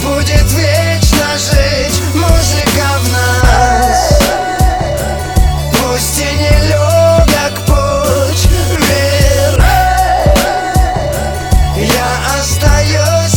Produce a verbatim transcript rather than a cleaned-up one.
будет вечно жить музыка в нас. Пусть и нелегок путь вверх, я остаюсь